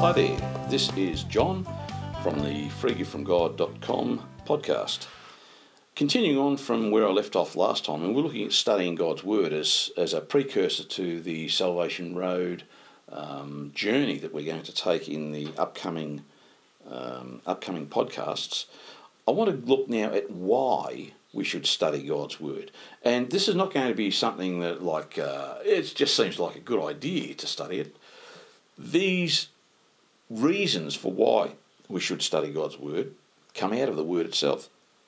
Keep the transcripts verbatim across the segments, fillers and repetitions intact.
Hi there, this is John from the free gift from god dot com podcast. Continuing on from where I left off last time, and we're looking at studying God's Word as, as a precursor to the Salvation Road um, journey that we're going to take in the upcoming um, upcoming podcasts. I want to look now at why we should study God's Word. And this is not going to be something that like, uh, it just seems like a good idea to study it. These reasons for why we should study God's Word come out of the Word itself.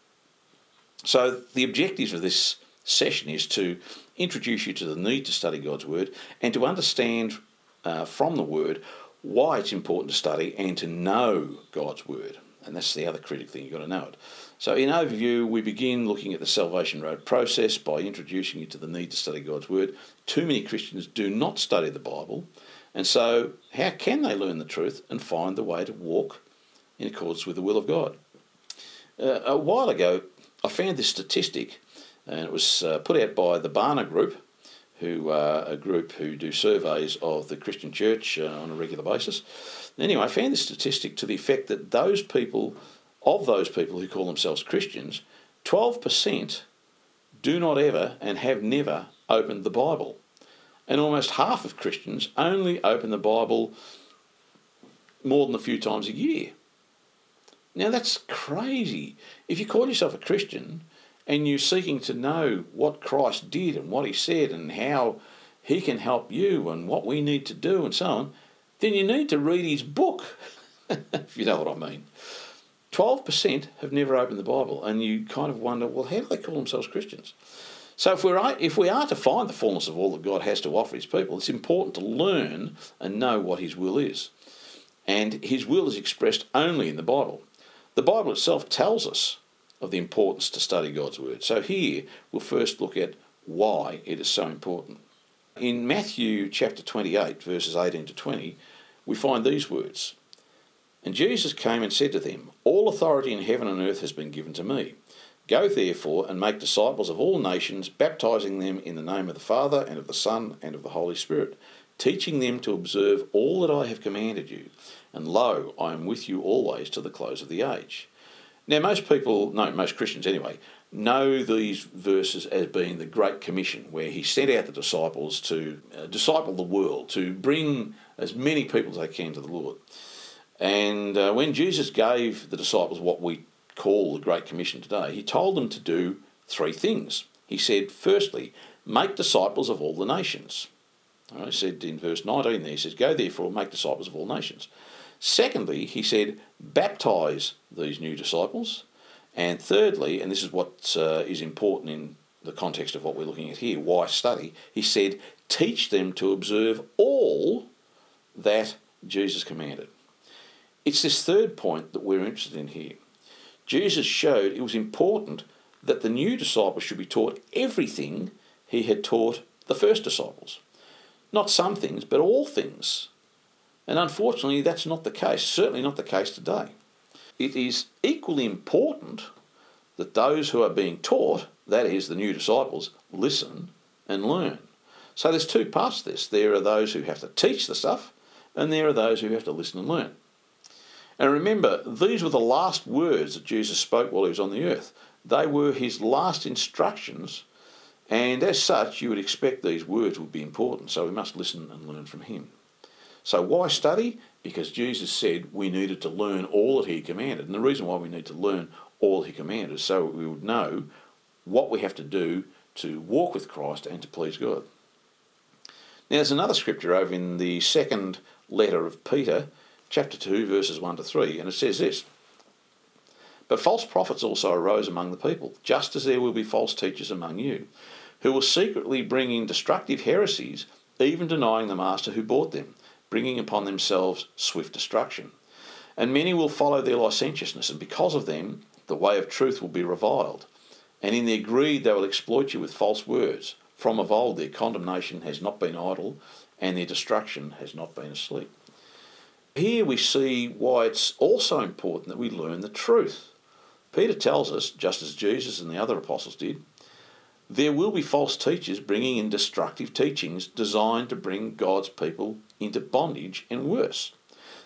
So the objectives of this session is to introduce you to the need to study God's Word and to understand uh, from the Word why it's important to study and to know God's Word. And that's the other critical thing, you've got to know it. So in overview, we begin looking at the Salvation Road process by introducing you to the need to study God's Word. Too many Christians do not study the Bible, and so how can they learn the truth and find the way to walk in accordance with the will of God? Uh, a while ago, I found this statistic, and it was uh, put out by the Barna Group, who are a group who do surveys of the Christian church uh, on a regular basis. Anyway, I found this statistic to the effect that those people, of those people who call themselves Christians, twelve percent do not ever and have never opened the Bible. And almost half of Christians only open the Bible more than a few times a year. Now that's crazy. If you call yourself a Christian and you're seeking to know what Christ did and what he said and how he can help you and what we need to do and so on, then you need to read his book, if you know what I mean. twelve percent have never opened the Bible, and you kind of wonder, well, how do they call themselves Christians? So if, we're, if we are to find the fullness of all that God has to offer his people, it's important to learn and know what his will is. And his will is expressed only in the Bible. The Bible itself tells us of the importance to study God's Word. So here we'll first look at why it is so important. In Matthew chapter twenty-eight, verses eighteen to twenty, we find these words. And Jesus came and said to them, All authority in heaven and earth has been given to me. Go therefore and make disciples of all nations, baptizing them in the name of the Father and of the Son and of the Holy Spirit, teaching them to observe all that I have commanded you. And lo, I am with you always to the close of the age. Now most people, no, most Christians anyway, know these verses as being the Great Commission, where he sent out the disciples to uh, disciple the world, to bring as many people as they can to the Lord. And uh, when Jesus gave the disciples what we call the Great Commission today, he told them to do three things. He said, firstly, make disciples of all the nations. He said in verse nineteen there, he says, Go therefore and make disciples of all nations. Secondly, he said, baptize these new disciples. And thirdly, and this is what uh, is important in the context of what we're looking at here, why study, he said, teach them to observe all that Jesus commanded. It's this third point that we're interested in here. Jesus showed it was important that the new disciples should be taught everything he had taught the first disciples. Not some things, but all things. And unfortunately, that's not the case, certainly not the case today. It is equally important that those who are being taught, that is, the new disciples, listen and learn. So there's two parts to this. There are those who have to teach the stuff, and there are those who have to listen and learn. And remember, these were the last words that Jesus spoke while he was on the earth. They were his last instructions, and as such, you would expect these words would be important, so we must listen and learn from him. So why study? Because Jesus said we needed to learn all that he commanded. And the reason why we need to learn all he commanded is so we would know what we have to do to walk with Christ and to please God. Now there's another scripture over in the second letter of Peter, chapter two, verses one to three, and it says this, But false prophets also arose among the people, just as there will be false teachers among you, who will secretly bring in destructive heresies, even denying the master who bought them, bringing upon themselves swift destruction. And many will follow their licentiousness, and because of them the way of truth will be reviled. And in their greed they will exploit you with false words. From of old their condemnation has not been idle, and their destruction has not been asleep. Here we see why it's also important that we learn the truth. Peter tells us, just as Jesus and the other apostles did, there will be false teachers bringing in destructive teachings designed to bring God's people into bondage and worse.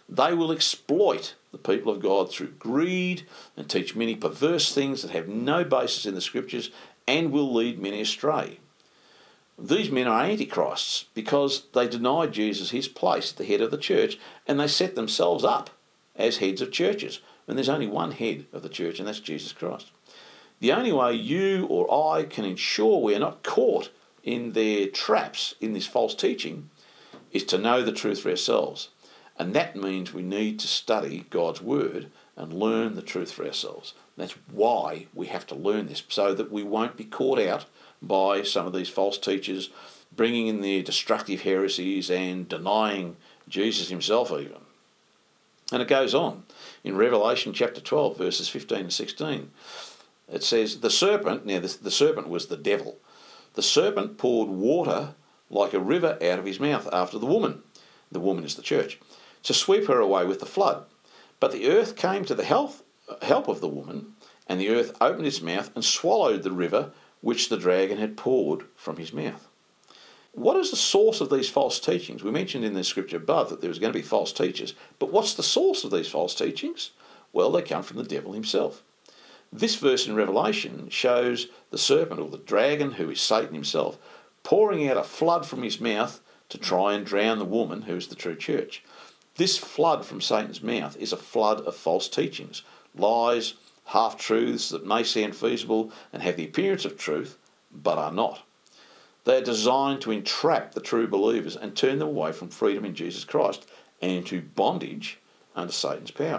They will exploit the people of God through greed and teach many perverse things that have no basis in the Scriptures and will lead many astray. These men are antichrists because they deny Jesus his place at the head of the church, and they set themselves up as heads of churches. And there's only one head of the church, and that's Jesus Christ. The only way you or I can ensure we are not caught in their traps in this false teaching is to know the truth for ourselves. And that means we need to study God's Word and learn the truth for ourselves. That's why we have to learn this, so that we won't be caught out by some of these false teachers bringing in their destructive heresies and denying Jesus himself even. And it goes on. In Revelation chapter twelve, verses fifteen and sixteen, it says, the serpent, now the, the serpent was the devil, the serpent poured water like a river out of his mouth after the woman, the woman is the church, to sweep her away with the flood. But the earth came to the help, help of the woman, and the earth opened its mouth and swallowed the river which the dragon had poured from his mouth. What is the source of these false teachings? We mentioned in the scripture above that there was going to be false teachers, but what's the source of these false teachings? Well, they come from the devil himself. This verse in Revelation shows the serpent, or the dragon, who is Satan himself, pouring out a flood from his mouth to try and drown the woman, who is the true church. This flood from Satan's mouth is a flood of false teachings, lies, half-truths that may sound feasible and have the appearance of truth, but are not. They are designed to entrap the true believers and turn them away from freedom in Jesus Christ and into bondage under Satan's power.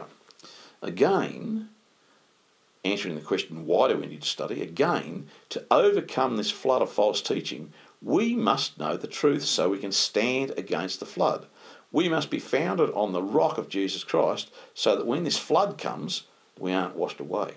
Again, answering the question, why do we need to study? Again, to overcome this flood of false teaching, we must know the truth so we can stand against the flood. We must be founded on the rock of Jesus Christ so that when this flood comes, we aren't washed away.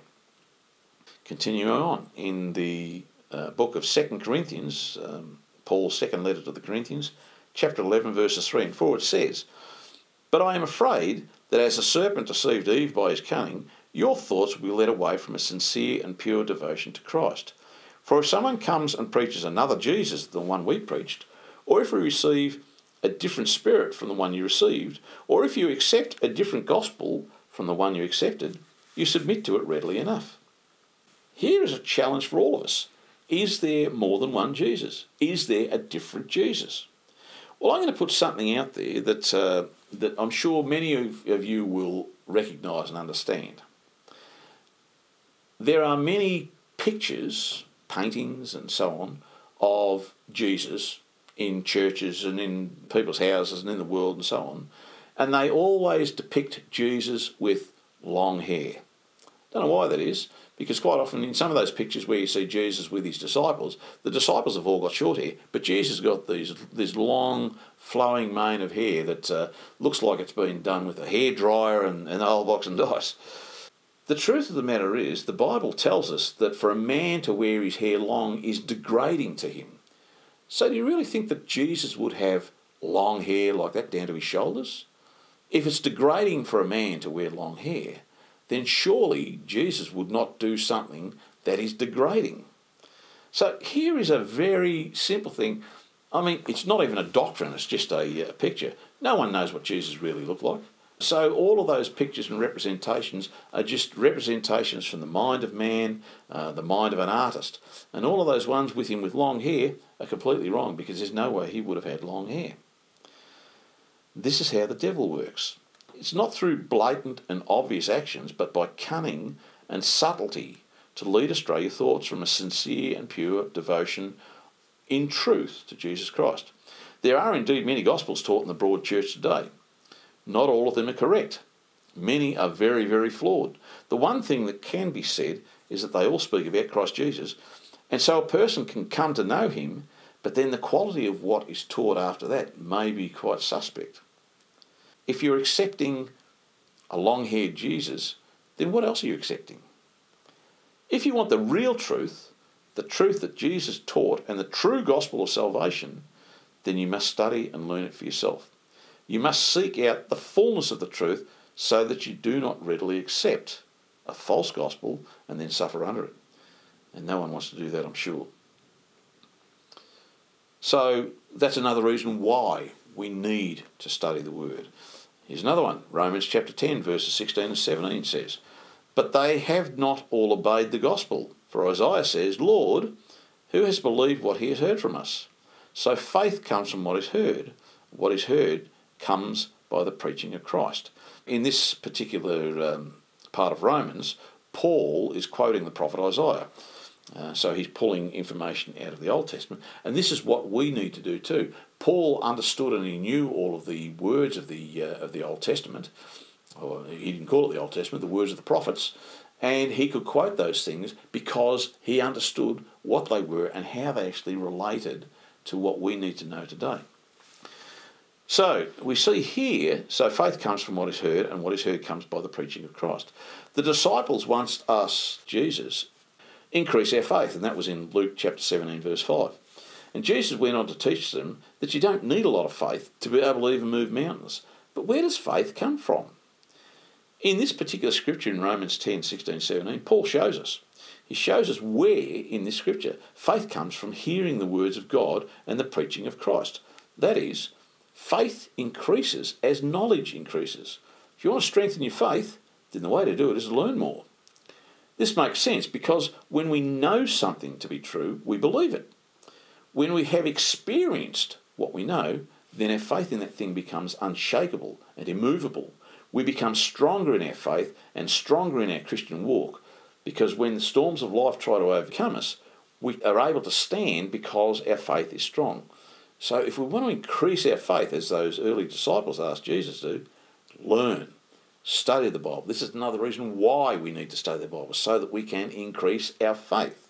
Continuing on, in the uh, book of Second Corinthians, um, Paul's second letter to the Corinthians, chapter eleven, verses three and four, it says, but I am afraid that as the serpent deceived Eve by his cunning, your thoughts will be led away from a sincere and pure devotion to Christ. For if someone comes and preaches another Jesus than the one we preached, or if we receive a different spirit from the one you received, or if you accept a different gospel from the one you accepted, you submit to it readily enough. Here is a challenge for all of us. Is there more than one Jesus? Is there a different Jesus? Well, I'm going to put something out there that uh, that I'm sure many of, of you will recognise and understand. There are many pictures, paintings and so on, of Jesus in churches and in people's houses and in the world and so on, and they always depict Jesus with long hair. Don't know why that is, because quite often in some of those pictures where you see Jesus with his disciples, the disciples have all got short hair, but Jesus has got these this long flowing mane of hair that uh, looks like it's been done with a hairdryer and an old box and dice. The truth of the matter is, the Bible tells us that for a man to wear his hair long is degrading to him. So do you really think that Jesus would have long hair like that down to his shoulders? If it's degrading for a man to wear long hair, then surely Jesus would not do something that is degrading. So here is a very simple thing. I mean, it's not even a doctrine, it's just a, a picture. No one knows what Jesus really looked like. So all of those pictures and representations are just representations from the mind of man, uh, the mind of an artist. And all of those ones with him with long hair are completely wrong, because there's no way he would have had long hair. This is how the devil works. It's not through blatant and obvious actions, but by cunning and subtlety to lead astray your thoughts from a sincere and pure devotion in truth to Jesus Christ. There are indeed many gospels taught in the broad church today. Not all of them are correct. Many are very, very flawed. The one thing that can be said is that they all speak about Christ Jesus, and so a person can come to know him, but then the quality of what is taught after that may be quite suspect. If you're accepting a long-haired Jesus, then what else are you accepting? If you want the real truth, the truth that Jesus taught and the true gospel of salvation, then you must study and learn it for yourself. You must seek out the fullness of the truth so that you do not readily accept a false gospel and then suffer under it. And no one wants to do that, I'm sure. So that's another reason why we need to study the Word. Here's another one. Romans chapter ten, verses sixteen and seventeen says, "But they have not all obeyed the gospel. For Isaiah says, Lord, who has believed what he has heard from us? So faith comes from what is heard. What is heard comes by the preaching of Christ." In this particular um, part of Romans, Paul is quoting the prophet Isaiah. Uh, so he's pulling information out of the Old Testament. And this is what we need to do too. Paul understood and he knew all of the words of the uh, of the Old Testament. Or he didn't call it the Old Testament, the words of the prophets. And he could quote those things because he understood what they were and how they actually related to what we need to know today. So we see here, so faith comes from what is heard, and what is heard comes by the preaching of Christ. The disciples once asked Jesus, increase our faith, and that was in Luke chapter seventeen, verse five. And Jesus went on to teach them that you don't need a lot of faith to be able to even move mountains. But where does faith come from? In this particular scripture in Romans ten, sixteen, seventeen, Paul shows us. He shows us where in this scripture faith comes from hearing the words of God and the preaching of Christ. That is, faith increases as knowledge increases. If you want to strengthen your faith, then the way to do it is to learn more. This makes sense because when we know something to be true, we believe it. When we have experienced what we know, then our faith in that thing becomes unshakable and immovable. We become stronger in our faith and stronger in our Christian walk because when the storms of life try to overcome us, we are able to stand because our faith is strong. So if we want to increase our faith, as those early disciples asked Jesus to, learn, study the Bible. This is another reason why we need to study the Bible, so that we can increase our faith.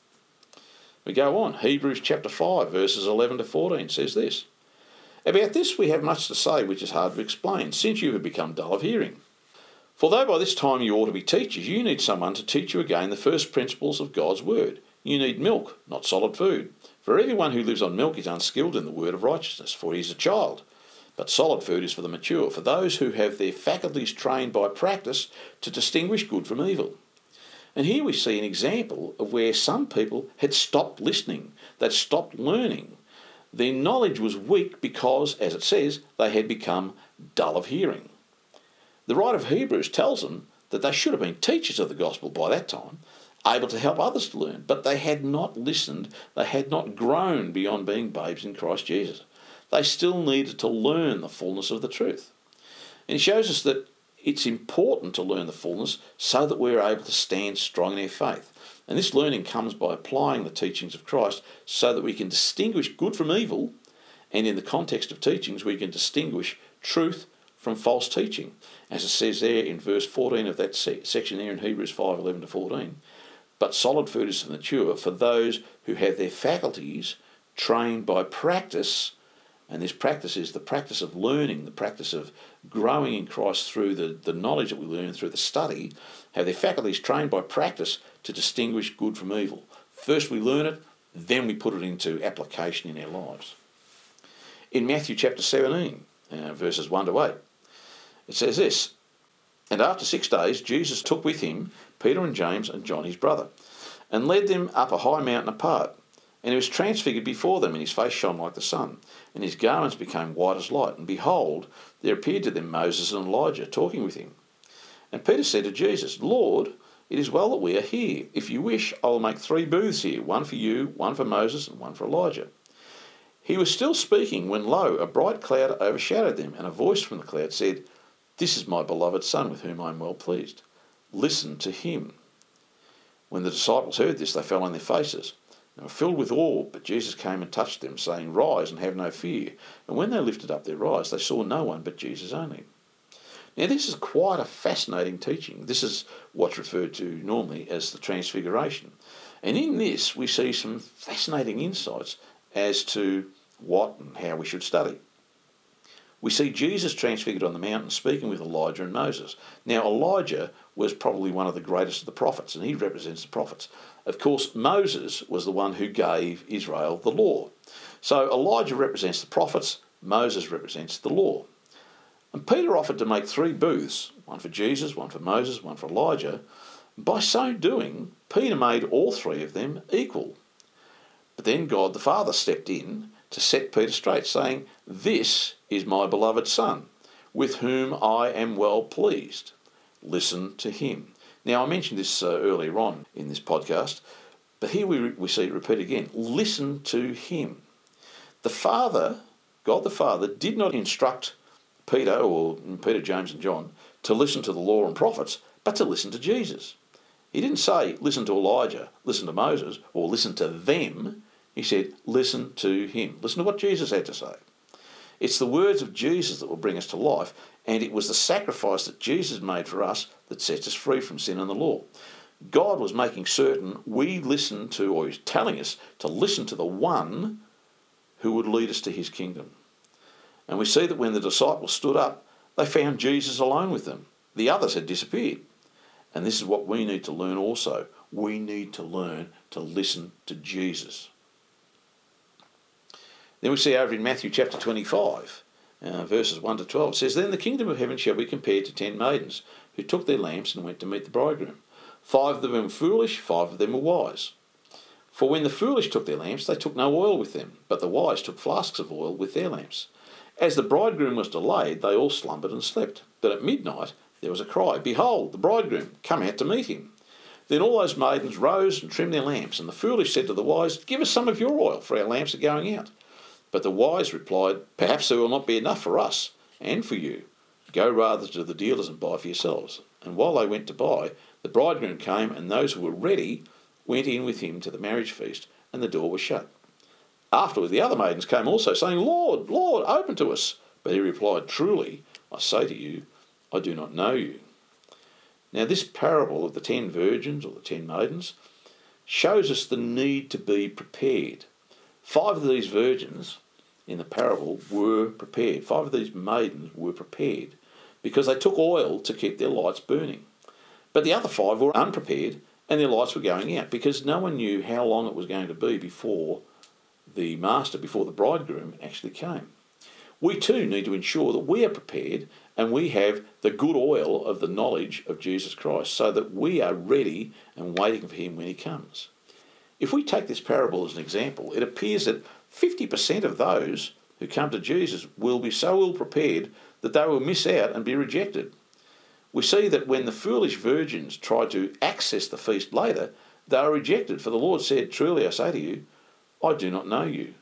We go on. Hebrews chapter five, verses eleven to fourteen says this. About this we have much to say which is hard to explain, since you have become dull of hearing. For though by this time you ought to be teachers, you need someone to teach you again the first principles of God's word. You need milk, not solid food. For everyone who lives on milk is unskilled in the word of righteousness, for he is a child. But solid food is for the mature, for those who have their faculties trained by practice to distinguish good from evil. And here we see an example of where some people had stopped listening, they'd stopped learning. Their knowledge was weak because, as it says, they had become dull of hearing. The writer of Hebrews tells them that they should have been teachers of the gospel by that time, able to help others to learn, but they had not listened, they had not grown beyond being babes in Christ Jesus. They still needed to learn the fullness of the truth. And he shows us that it's important to learn the fullness so that we're able to stand strong in our faith. And this learning comes by applying the teachings of Christ so that we can distinguish good from evil, and in the context of teachings we can distinguish truth from false teaching. As it says there in verse fourteen of that se- section there in Hebrews five, eleven to fourteen, but solid food is for the mature, for those who have their faculties trained by practice. And this practice is the practice of learning, the practice of growing in Christ through the, the knowledge that we learn through the study, have their faculties trained by practice to distinguish good from evil. First we learn it, then we put it into application in our lives. In Matthew chapter seventeen, uh, verses one to eight, it says this, and after six days Jesus took with him Peter and James and John his brother, and led them up a high mountain apart. And he was transfigured before them, and his face shone like the sun, and his garments became white as light. And behold, there appeared to them Moses and Elijah talking with him. And Peter said to Jesus, Lord, it is well that we are here. If you wish, I will make three booths here, one for you, one for Moses, and one for Elijah. He was still speaking when, lo, a bright cloud overshadowed them, and a voice from the cloud said, This is my beloved Son, with whom I am well pleased. Listen to him. When the disciples heard this, they fell on their faces. They were filled with awe, but Jesus came and touched them, saying, Rise and have no fear. And when they lifted up their eyes, they saw no one but Jesus only. Now this is quite a fascinating teaching. This is what's referred to normally as the Transfiguration. And in this we see some fascinating insights as to what and how we should study. We see Jesus transfigured on the mountain speaking with Elijah and Moses. Now Elijah was probably one of the greatest of the prophets, and he represents the prophets. Of course, Moses was the one who gave Israel the law. So Elijah represents the prophets, Moses represents the law. And Peter offered to make three booths, one for Jesus, one for Moses, one for Elijah. By so doing, Peter made all three of them equal. But then God the Father stepped in to set Peter straight, saying, This is my beloved Son, with whom I am well pleased. Listen to him. Now, I mentioned this uh, earlier on in this podcast, but here we, we see it repeated again. Listen to him. The Father, God the Father, did not instruct Peter, or Peter, James and John, to listen to the law and prophets, but to listen to Jesus. He didn't say, listen to Elijah, listen to Moses, or listen to them. He said, listen to him. Listen to what Jesus had to say. It's the words of Jesus that will bring us to life, and it was the sacrifice that Jesus made for us that sets us free from sin and the law. God was making certain we listen to, or he's telling us to listen to the one who would lead us to his kingdom. And we see that when the disciples stood up, they found Jesus alone with them. The others had disappeared. And this is what we need to learn also. We need to learn to listen to Jesus. Then we see over in Matthew chapter twenty-five, uh, verses one to twelve, it says, Then the kingdom of heaven shall be compared to ten maidens, who took their lamps and went to meet the bridegroom. Five of them were foolish, five of them were wise. For when the foolish took their lamps, they took no oil with them, but the wise took flasks of oil with their lamps. As the bridegroom was delayed, they all slumbered and slept. But at midnight there was a cry, Behold, the bridegroom, come out to meet him. Then all those maidens rose and trimmed their lamps, and the foolish said to the wise, Give us some of your oil, for our lamps are going out. But the wise replied, Perhaps there will not be enough for us and for you. Go rather to the dealers and buy for yourselves. And while they went to buy, the bridegroom came, and those who were ready went in with him to the marriage feast, and the door was shut. Afterward the other maidens came also, saying, Lord, Lord, open to us. But he replied, Truly, I say to you, I do not know you. Now this parable of the ten virgins, or the ten maidens, shows us the need to be prepared. Five of these virgins in the parable were prepared. Five of these maidens were prepared because they took oil to keep their lights burning. But the other five were unprepared, and their lights were going out because no one knew how long it was going to be before the master, before the bridegroom actually came. We too need to ensure that we are prepared and we have the good oil of the knowledge of Jesus Christ so that we are ready and waiting for him when he comes. If we take this parable as an example, it appears that fifty percent of those who come to Jesus will be so ill prepared that they will miss out and be rejected. We see that when the foolish virgins tried to access the feast later, they were rejected, for the Lord said, Truly I say to you, I do not know you.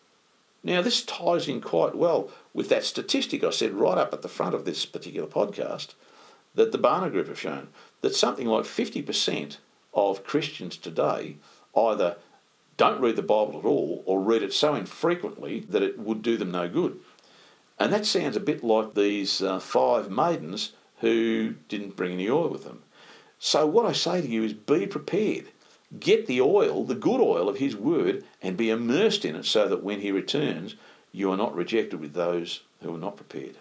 Now this ties in quite well with that statistic I said right up at the front of this particular podcast that the Barna Group have shown, that something like fifty percent of Christians today either don't read the Bible at all or read it so infrequently that it would do them no good. And that sounds a bit like these uh, five maidens who didn't bring any oil with them. So what I say to you is be prepared. Get the oil, the good oil of his word, and be immersed in it so that when he returns, you are not rejected with those who are not prepared.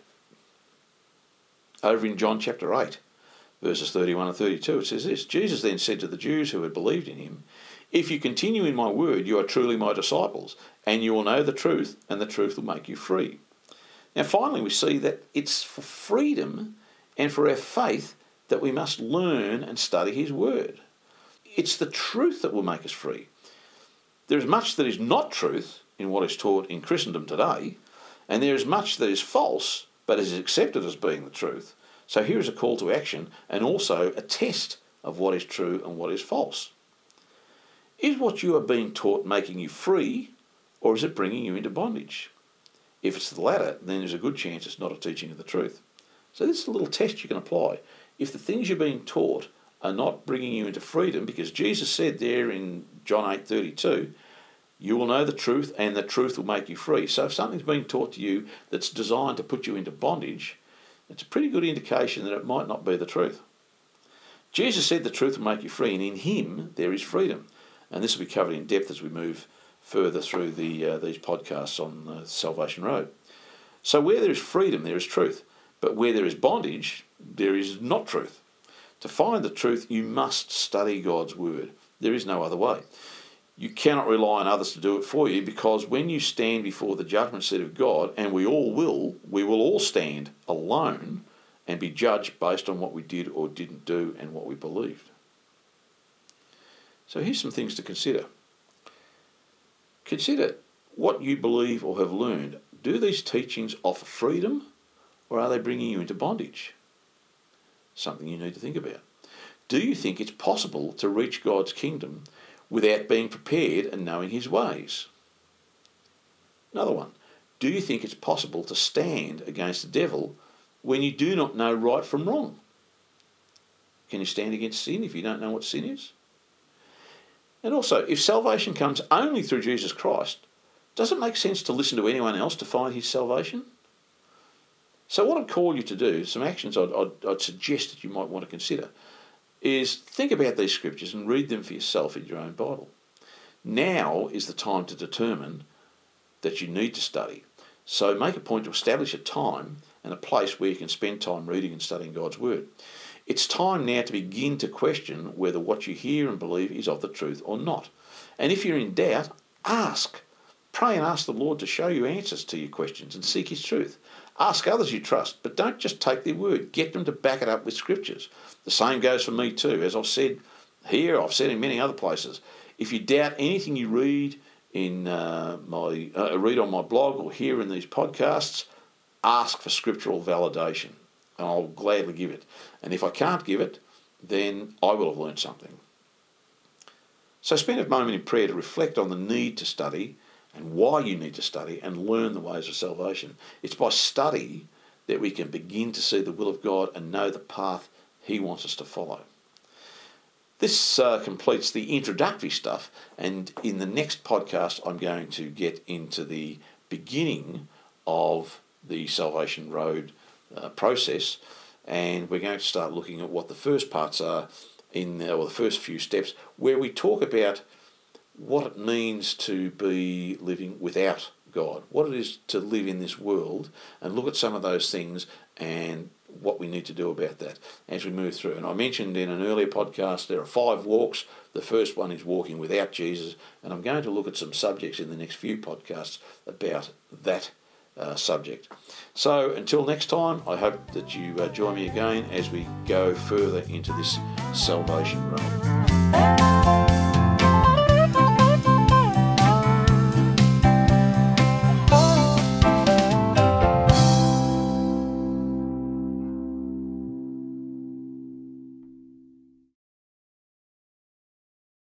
Over in John chapter eight, verses thirty-one and thirty-two, it says this, Jesus then said to the Jews who had believed in him, If you continue in my word, you are truly my disciples, and you will know the truth, and the truth will make you free. Now finally we see that it's for freedom and for our faith that we must learn and study his word. It's the truth that will make us free. There is much that is not truth in what is taught in Christendom today, and there is much that is false but is accepted as being the truth. So here is a call to action and also a test of what is true and what is false. Is what you are being taught making you free, or is it bringing you into bondage? If it's the latter, then there's a good chance it's not a teaching of the truth. So this is a little test you can apply. If the things you're being taught are not bringing you into freedom, because Jesus said there in John eight thirty-two, you will know the truth and the truth will make you free. So if something's being taught to you that's designed to put you into bondage, it's a pretty good indication that it might not be the truth. Jesus said the truth will make you free, and in him there is freedom. And this will be covered in depth as we move further through the uh, these podcasts on the Salvation Road. So where there is freedom, there is truth. But where there is bondage, there is not truth. To find the truth, you must study God's word. There is no other way. You cannot rely on others to do it for you, because when you stand before the judgment seat of God, and we all will, we will all stand alone and be judged based on what we did or didn't do and what we believed. So here's some things to consider. Consider what you believe or have learned. Do these teachings offer freedom, or are they bringing you into bondage? Something you need to think about. Do you think it's possible to reach God's kingdom without being prepared and knowing his ways? Another one. Do you think it's possible to stand against the devil when you do not know right from wrong? Can you stand against sin if you don't know what sin is? And also, if salvation comes only through Jesus Christ, does it make sense to listen to anyone else to find his salvation? So what I'd call you to do, some actions I'd, I'd, I'd suggest that you might want to consider, is think about these scriptures and read them for yourself in your own Bible. Now is the time to determine that you need to study. So make a point to establish a time and a place where you can spend time reading and studying God's Word. It's time now to begin to question whether what you hear and believe is of the truth or not. And if you're in doubt, ask. Pray and ask the Lord to show you answers to your questions and seek his truth. Ask others you trust, but don't just take their word. Get them to back it up with scriptures. The same goes for me too. As I've said here, I've said in many other places, if you doubt anything you read in uh, my uh, read on my blog or hear in these podcasts, ask for scriptural validation, and I'll gladly give it. And if I can't give it, then I will have learned something. So spend a moment in prayer to reflect on the need to study and why you need to study and learn the ways of salvation. It's by study that we can begin to see the will of God and know the path he wants us to follow. This uh, completes the introductory stuff, and in the next podcast I'm going to get into the beginning of the Salvation Road uh, process, and we're going to start looking at what the first parts are in the, or the first few steps, where we talk about what it means to be living without God, what it is to live in this world, and look at some of those things and what we need to do about that as we move through. And I mentioned in an earlier podcast there are five walks. The first one is walking without Jesus, and I'm going to look at some subjects in the next few podcasts about that uh, subject. So until next time, I hope that you uh, join me again as we go further into this salvation road.